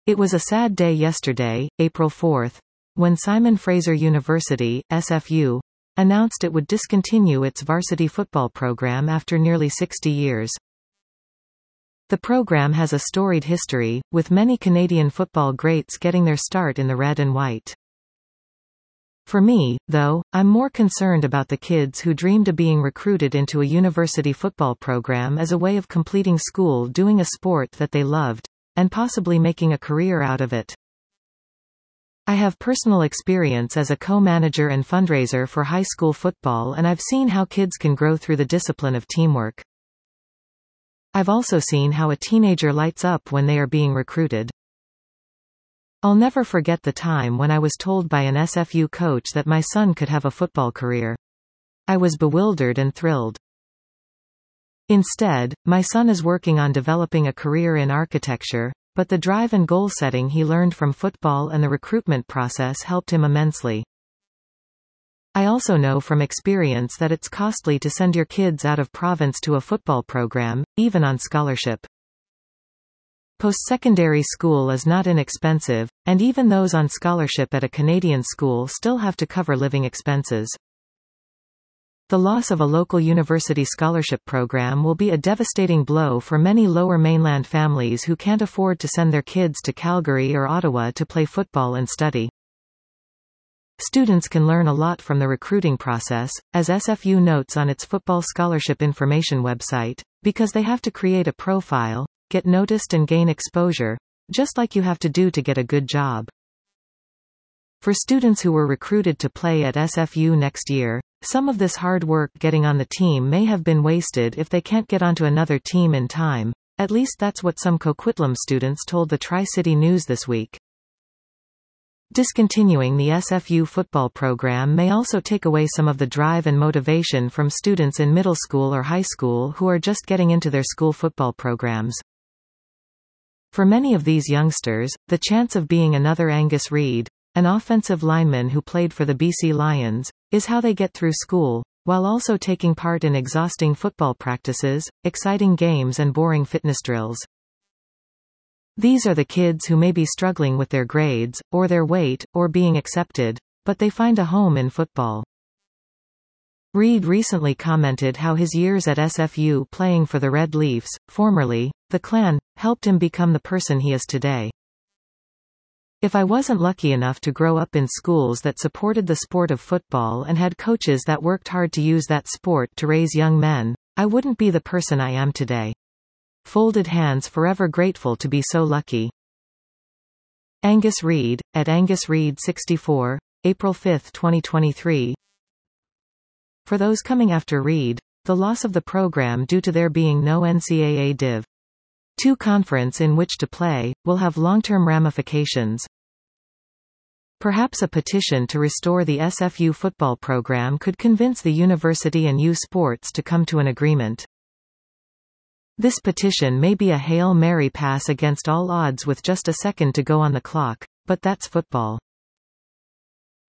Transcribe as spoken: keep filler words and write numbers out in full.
It was a sad day yesterday, April fourth, when Simon Fraser University, S F U, announced it would discontinue its varsity football program after nearly sixty years. The program has a storied history, with many Canadian football greats getting their start in the red and white. For me, though, I'm more concerned about the kids who dreamed of being recruited into a university football program as a way of completing school doing a sport that they loved, and possibly making a career out of it. I have personal experience as a co-manager and fundraiser for high school football, and I've seen how kids can grow through the discipline of teamwork. I've also seen how a teenager lights up when they are being recruited. I'll never forget the time when I was told by an S F U coach that my son could have a football career. I was bewildered and thrilled. Instead, my son is working on developing a career in architecture, but the drive and goal setting he learned from football and the recruitment process helped him immensely. I also know from experience that it's costly to send your kids out of province to a football program, even on scholarship. Post-secondary school is not inexpensive, and even those on scholarship at a Canadian school still have to cover living expenses. The loss of a local university scholarship program will be a devastating blow for many lower mainland families who can't afford to send their kids to Calgary or Ottawa to play football and study. Students can learn a lot from the recruiting process, as S F U notes on its football scholarship information website, because they have to create a profile, get noticed and gain exposure, just like you have to do to get a good job. For students who were recruited to play at S F U next year, some of this hard work getting on the team may have been wasted if they can't get onto another team in time. At least that's what some Coquitlam students told the Tri-City News this week. Discontinuing the S F U football program may also take away some of the drive and motivation from students in middle school or high school who are just getting into their school football programs. For many of these youngsters, the chance of being another Angus Reid, an offensive lineman who played for the B C Lions, is how they get through school, while also taking part in exhausting football practices, exciting games and boring fitness drills. These are the kids who may be struggling with their grades, or their weight, or being accepted, but they find a home in football. Reid recently commented how his years at S F U playing for the Red Leafs, formerly the Clan, helped him become the person he is today. If I wasn't lucky enough to grow up in schools that supported the sport of football and had coaches that worked hard to use that sport to raise young men, I wouldn't be the person I am today. Folded hands, forever grateful to be so lucky. Angus Reid, at Angus Reid sixty-four, April fifth twenty twenty-three. For those coming after Reid, the loss of the program due to there being no N C double A Div two conference in which to play, will have long-term ramifications. Perhaps a petition to restore the S F U football program could convince the university and U Sports to come to an agreement. This petition may be a Hail Mary pass against all odds with just a second to go on the clock, but that's football.